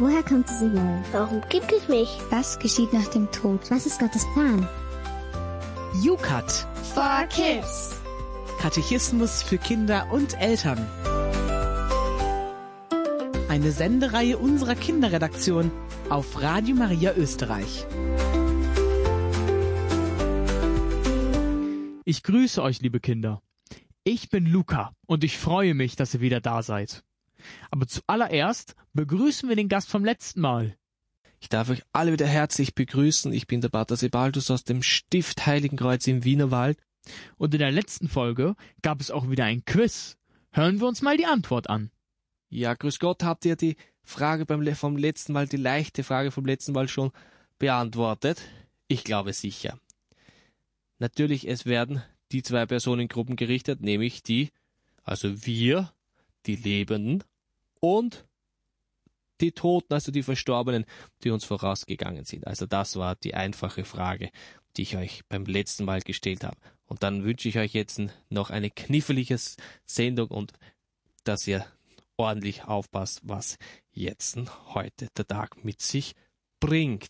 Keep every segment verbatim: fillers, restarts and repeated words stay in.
Woher kommt diese Welt? Warum gibt es mich? Was geschieht nach dem Tod? Was ist Gottes Plan? YouCat For Kids. Katechismus für Kinder und Eltern. Eine Sendereihe unserer Kinderredaktion auf Radio Maria Österreich. Ich grüße euch, liebe Kinder. Ich bin Luca und ich freue mich, dass ihr wieder da seid. Aber zuallererst begrüßen wir den Gast vom letzten Mal. Ich darf euch alle wieder herzlich begrüßen. Ich bin der Pater Sebaldus aus dem Stift Heiligenkreuz im Wienerwald. Und in der letzten Folge gab es auch wieder ein Quiz. Hören wir uns mal die Antwort an. Ja, grüß Gott, habt ihr die Frage beim, vom letzten Mal, die leichte Frage vom letzten Mal schon beantwortet? Ich glaube sicher. Natürlich, es werden die zwei Personengruppen gerichtet, nämlich die, also wir, die Lebenden und die Toten, also die Verstorbenen, die uns vorausgegangen sind. Also das war die einfache Frage, die ich euch beim letzten Mal gestellt habe. Und dann wünsche ich euch jetzt noch eine knifflige Sendung und dass ihr ordentlich aufpasst, was jetzt heute der Tag mit sich bringt.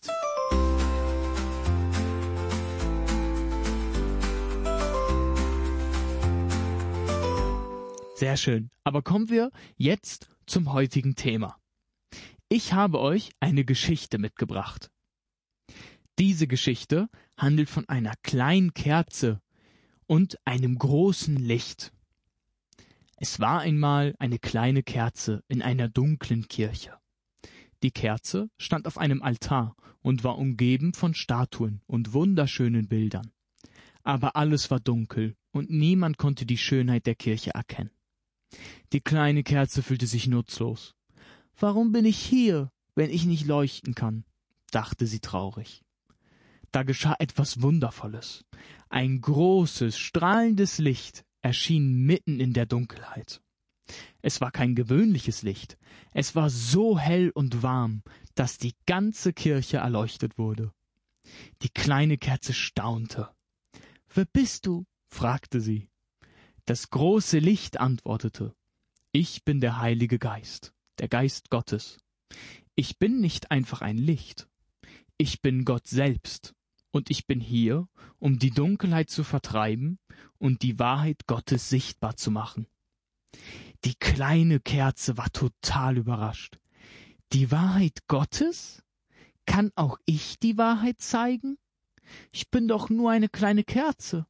Sehr schön. Aber kommen wir jetzt zum heutigen Thema. Ich habe euch eine Geschichte mitgebracht. Diese Geschichte handelt von einer kleinen Kerze und einem großen Licht. Es war einmal eine kleine Kerze in einer dunklen Kirche. Die Kerze stand auf einem Altar und war umgeben von Statuen und wunderschönen Bildern. Aber alles war dunkel und niemand konnte die Schönheit der Kirche erkennen. Die kleine Kerze fühlte sich nutzlos. »Warum bin ich hier, wenn ich nicht leuchten kann?« dachte sie traurig. Da geschah etwas Wundervolles. Ein großes, strahlendes Licht erschien mitten in der Dunkelheit. Es war kein gewöhnliches Licht. Es war so hell und warm, dass die ganze Kirche erleuchtet wurde. Die kleine Kerze staunte. »Wer bist du?« fragte sie. Das große Licht antwortete, »Ich bin der Heilige Geist, der Geist Gottes. Ich bin nicht einfach ein Licht. Ich bin Gott selbst und ich bin hier, um die Dunkelheit zu vertreiben und die Wahrheit Gottes sichtbar zu machen.« Die kleine Kerze war total überrascht. »Die Wahrheit Gottes? Kann auch ich die Wahrheit zeigen? Ich bin doch nur eine kleine Kerze.«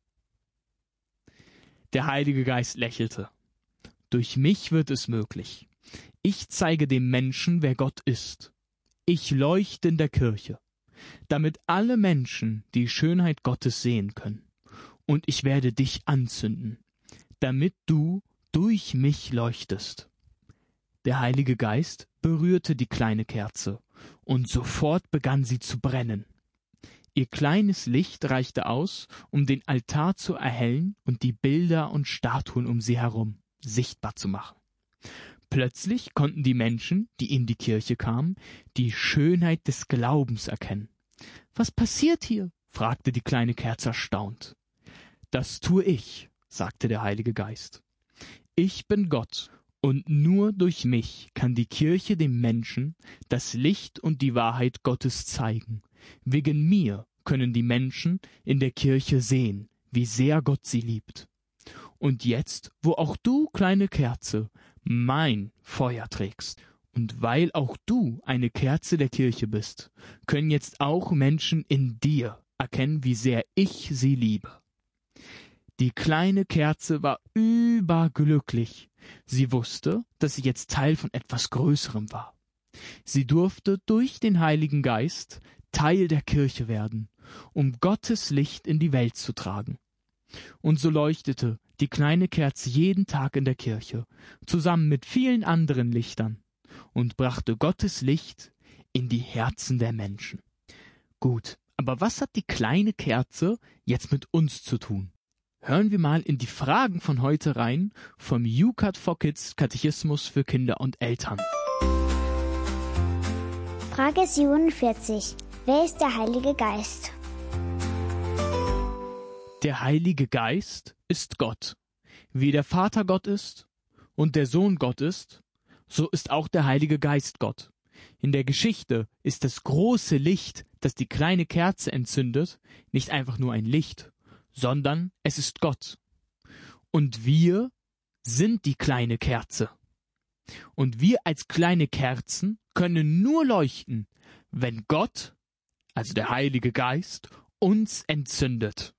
Der Heilige Geist lächelte. »Durch mich wird es möglich. Ich zeige dem Menschen, wer Gott ist. Ich leuchte in der Kirche, damit alle Menschen die Schönheit Gottes sehen können. Und ich werde dich anzünden, damit du durch mich leuchtest.« Der Heilige Geist berührte die kleine Kerze, und sofort begann sie zu brennen. Ihr kleines Licht reichte aus, um den Altar zu erhellen und die Bilder und Statuen um sie herum sichtbar zu machen. Plötzlich konnten die Menschen, die in die Kirche kamen, die Schönheit des Glaubens erkennen. »Was passiert hier?« fragte die kleine Kerze erstaunt. »Das tue ich«, sagte der Heilige Geist. »Ich bin Gott, und nur durch mich kann die Kirche dem Menschen das Licht und die Wahrheit Gottes zeigen. Wegen mir können die Menschen in der Kirche sehen, wie sehr Gott sie liebt. Und jetzt, wo auch du, kleine Kerze, mein Feuer trägst, und weil auch du eine Kerze der Kirche bist, können jetzt auch Menschen in dir erkennen, wie sehr ich sie liebe.« Die kleine Kerze war überglücklich. Sie wusste, dass sie jetzt Teil von etwas Größerem war. Sie durfte durch den Heiligen Geist Teil der Kirche werden, um Gottes Licht in die Welt zu tragen. Und so leuchtete die kleine Kerze jeden Tag in der Kirche, zusammen mit vielen anderen Lichtern, und brachte Gottes Licht in die Herzen der Menschen. Gut, aber was hat die kleine Kerze jetzt mit uns zu tun? Hören wir mal in die Fragen von heute rein vom YouCat for Kids Katechismus für Kinder und Eltern. Frage siebenundvierzig. Wer ist der Heilige Geist? Der Heilige Geist ist Gott. Wie der Vater Gott ist und der Sohn Gott ist, so ist auch der Heilige Geist Gott. In der Geschichte ist das große Licht, das die kleine Kerze entzündet, nicht einfach nur ein Licht, sondern es ist Gott. Und wir sind die kleine Kerze. Und wir als kleine Kerzen können nur leuchten, wenn Gott, also der Heilige Geist, uns entzündet.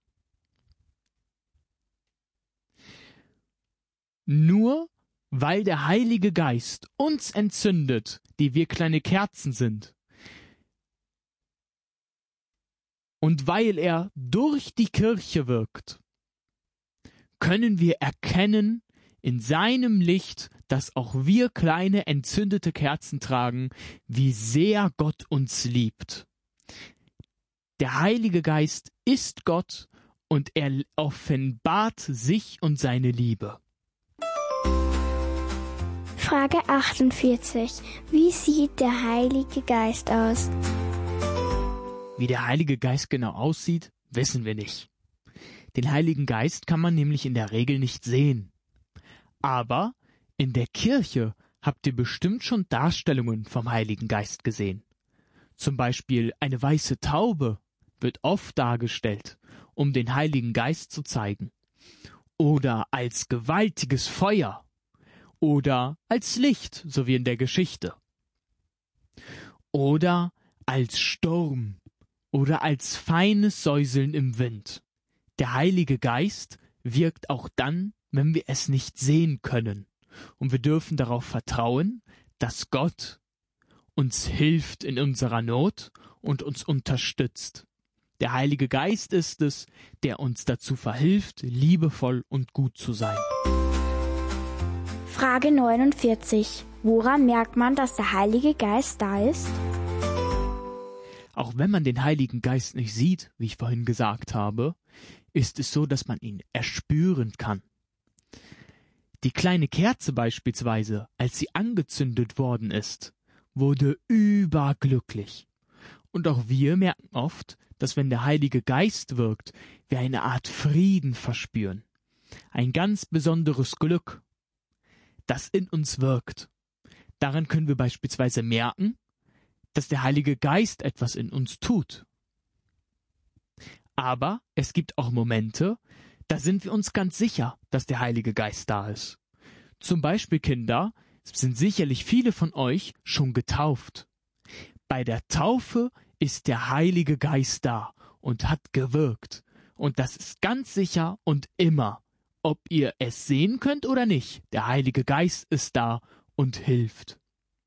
Nur weil der Heilige Geist uns entzündet, die wir kleine Kerzen sind, und weil er durch die Kirche wirkt, können wir erkennen in seinem Licht, dass auch wir kleine entzündete Kerzen tragen, wie sehr Gott uns liebt. Der Heilige Geist ist Gott und er offenbart sich und seine Liebe. Frage achtundvierzig. Wie sieht der Heilige Geist aus? Wie der Heilige Geist genau aussieht, wissen wir nicht. Den Heiligen Geist kann man nämlich in der Regel nicht sehen. Aber in der Kirche habt ihr bestimmt schon Darstellungen vom Heiligen Geist gesehen. Zum Beispiel eine weiße Taube wird oft dargestellt, um den Heiligen Geist zu zeigen. Oder als gewaltiges Feuer. Oder als Licht, so wie in der Geschichte. Oder als Sturm. Oder als feines Säuseln im Wind. Der Heilige Geist wirkt auch dann, wenn wir es nicht sehen können. Und wir dürfen darauf vertrauen, dass Gott uns hilft in unserer Not und uns unterstützt. Der Heilige Geist ist es, der uns dazu verhilft, liebevoll und gut zu sein. Frage neunundvierzig. Woran merkt man, dass der Heilige Geist da ist? Auch wenn man den Heiligen Geist nicht sieht, wie ich vorhin gesagt habe, ist es so, dass man ihn erspüren kann. Die kleine Kerze beispielsweise, als sie angezündet worden ist, wurde überglücklich. Und auch wir merken oft, dass wenn der Heilige Geist wirkt, wir eine Art Frieden verspüren. Ein ganz besonderes Glück, das in uns wirkt. Daran können wir beispielsweise merken, dass der Heilige Geist etwas in uns tut. Aber es gibt auch Momente, da sind wir uns ganz sicher, dass der Heilige Geist da ist. Zum Beispiel, Kinder, sind sicherlich viele von euch schon getauft. Bei der Taufe ist der Heilige Geist da und hat gewirkt. Und das ist ganz sicher und immer. Ob ihr es sehen könnt oder nicht, der Heilige Geist ist da und hilft.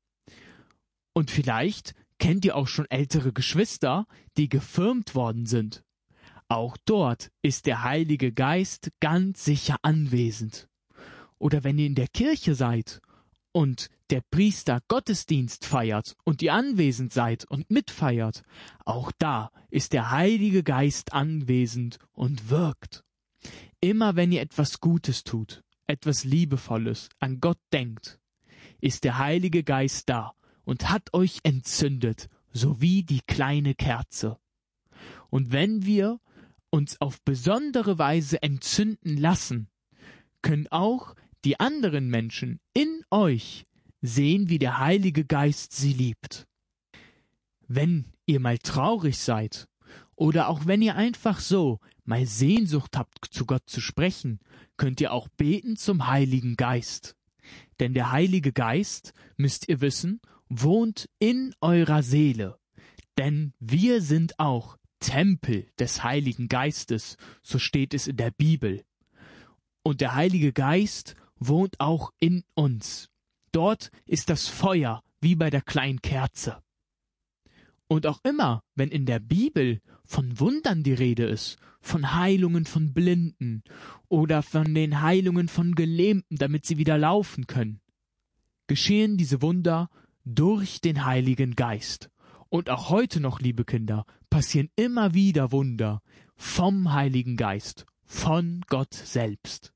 Und vielleicht kennt ihr auch schon ältere Geschwister, die gefirmt worden sind. Auch dort ist der Heilige Geist ganz sicher anwesend. Oder wenn ihr in der Kirche seid und der Priester Gottesdienst feiert und ihr anwesend seid und mitfeiert, auch da ist der Heilige Geist anwesend und wirkt. Immer wenn ihr etwas Gutes tut, etwas Liebevolles, an Gott denkt, ist der Heilige Geist da und hat euch entzündet, so wie die kleine Kerze. Und wenn wir uns auf besondere Weise entzünden lassen, können auch die anderen Menschen in euch sehen, wie der Heilige Geist sie liebt. Wenn ihr mal traurig seid oder auch wenn ihr einfach so mal Sehnsucht habt, zu Gott zu sprechen, könnt ihr auch beten zum Heiligen Geist. Denn der Heilige Geist, müsst ihr wissen, wohnt in eurer Seele. Denn wir sind auch Tempel des Heiligen Geistes, so steht es in der Bibel. Und der Heilige Geist wohnt auch in uns. Dort ist das Feuer wie bei der kleinen Kerze. Und auch immer, wenn in der Bibel von Wundern die Rede ist, von Heilungen von Blinden oder von den Heilungen von Gelähmten, damit sie wieder laufen können, geschehen diese Wunder durch den Heiligen Geist. Und auch heute noch, liebe Kinder, passieren immer wieder Wunder vom Heiligen Geist, von Gott selbst.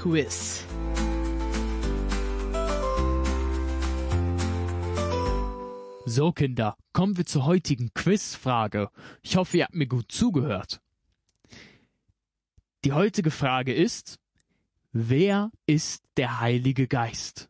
Quiz. So, Kinder, kommen wir zur heutigen Quizfrage. Ich hoffe, ihr habt mir gut zugehört. Die heutige Frage ist: Wer ist der Heilige Geist?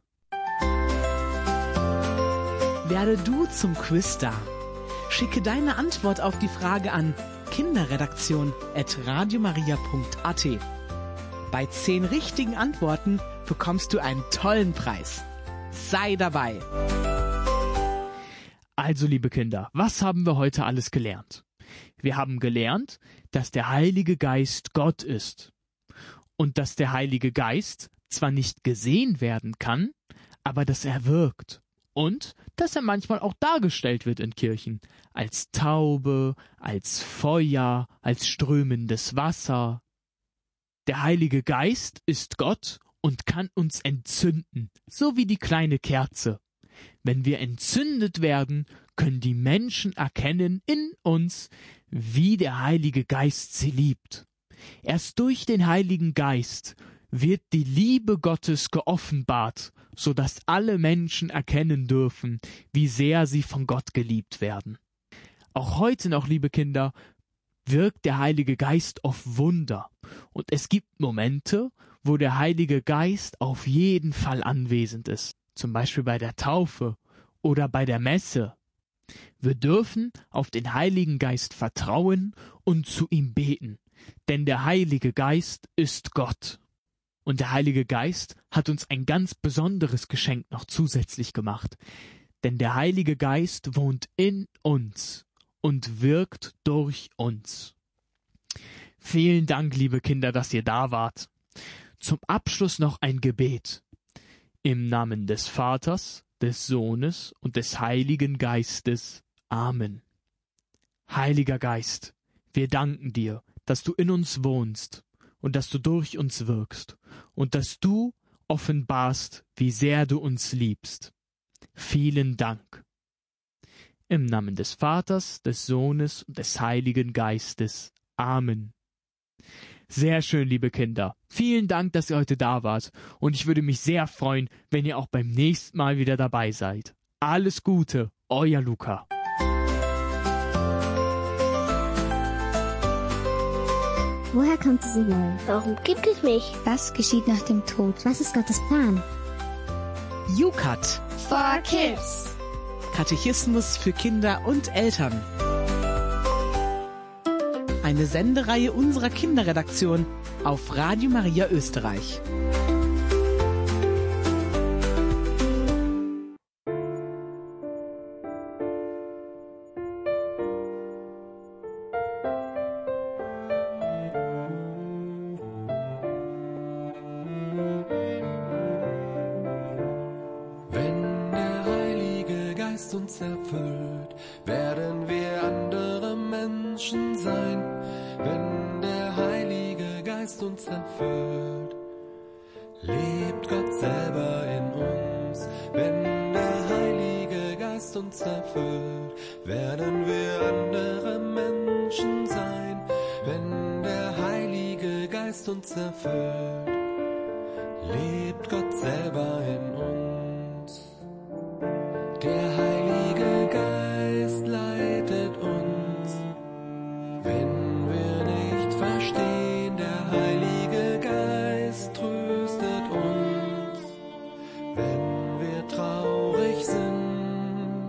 Werde du zum Quizstar. Schicke deine Antwort auf die Frage an kinderredaktion at radiomaria punkt a t. Bei zehn richtigen Antworten bekommst du einen tollen Preis. Sei dabei! Also, liebe Kinder, was haben wir heute alles gelernt? Wir haben gelernt, dass der Heilige Geist Gott ist und dass der Heilige Geist zwar nicht gesehen werden kann, aber dass er wirkt und dass er manchmal auch dargestellt wird in Kirchen als Taube, als Feuer, als strömendes Wasser. Der Heilige Geist ist Gott und kann uns entzünden, so wie die kleine Kerze. Wenn wir entzündet werden, können die Menschen erkennen in uns, wie der Heilige Geist sie liebt. Erst durch den Heiligen Geist wird die Liebe Gottes geoffenbart, so dass alle Menschen erkennen dürfen, wie sehr sie von Gott geliebt werden. Auch heute noch, liebe Kinder, wirkt der Heilige Geist auf Wunder. Und es gibt Momente, wo der Heilige Geist auf jeden Fall anwesend ist. Zum Beispiel bei der Taufe oder bei der Messe. Wir dürfen auf den Heiligen Geist vertrauen und zu ihm beten, denn der Heilige Geist ist Gott. Und der Heilige Geist hat uns ein ganz besonderes Geschenk noch zusätzlich gemacht, denn der Heilige Geist wohnt in uns und wirkt durch uns. Vielen Dank, liebe Kinder, dass ihr da wart. Zum Abschluss noch ein Gebet. Im Namen des Vaters, des Sohnes und des Heiligen Geistes. Amen. Heiliger Geist, wir danken dir, dass du in uns wohnst und dass du durch uns wirkst und dass du offenbarst, wie sehr du uns liebst. Vielen Dank. Im Namen des Vaters, des Sohnes und des Heiligen Geistes. Amen. Sehr schön, liebe Kinder. Vielen Dank, dass ihr heute da wart. Und ich würde mich sehr freuen, wenn ihr auch beim nächsten Mal wieder dabei seid. Alles Gute, euer Luca. Woher kommt diese Welt? Warum gibt es mich? Was geschieht nach dem Tod? Was ist Gottes Plan? YouCat. For Kids. Katechismus für Kinder und Eltern. Eine Sendereihe unserer Kinderredaktion auf Radio Maria Österreich. Wenn der Heilige Geist uns erfüllt, werden wir andere Menschen sein. Wenn der Heilige Geist uns erfüllt, lebt Gott selber in uns. Wenn der Heilige Geist uns erfüllt, werden wir andere Menschen sein. Wenn der Heilige Geist uns erfüllt, lebt Gott selber in uns. Der Heilige Geist leitet uns, wenn wir nicht verstehen. Der Heilige Geist tröstet uns, wenn wir traurig sind.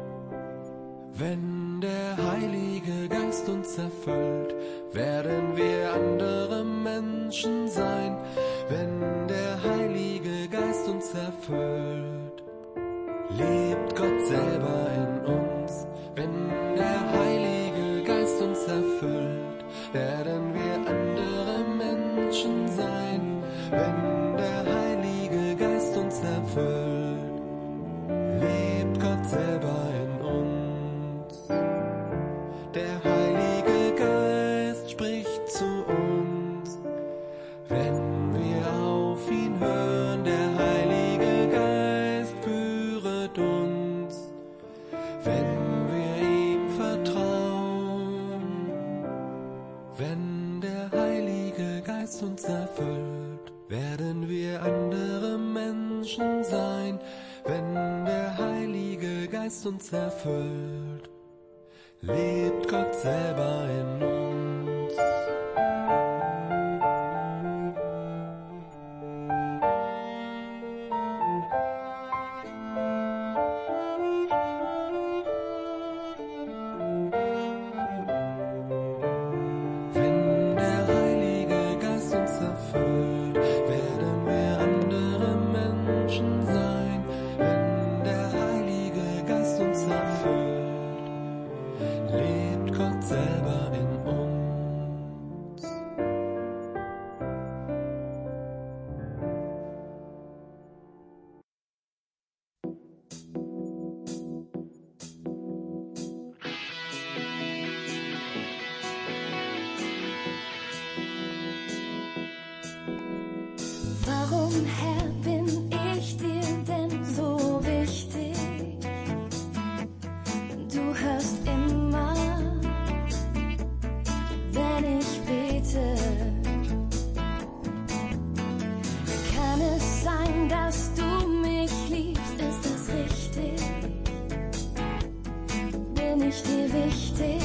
Wenn der Heilige Geist uns erfüllt, werden wir andere Menschen sein. Wenn der Heilige Geist uns erfüllt, lebt Gott selber in uns. Wenn der Heilige Geist uns erfüllt, werden wir andere Menschen sein. Wenn der Heilige Geist uns erfüllt, lebt Gott selber in uns. Der Heilige Geist spricht zu uns, wenn wir auf ihn hören. Der Heilige Geist führet uns, wenn wir ihm vertrauen. Wenn der Heilige Geist uns erfüllt, werden wir andere Menschen sein, wenn der Heilige Geist uns erfüllt, lebt Gott selber in uns. Wenn der Heilige Geist uns erfüllt, werden wir andere Menschen sein. Wenn der Heilige Geist uns erfüllt, lebt Gott selber in uns. Warum, Herr, bin ich dir denn so wichtig? Du hörst immer, wenn ich bete. Kann es sein, dass du mich liebst? Ist das richtig? Bin ich dir wichtig?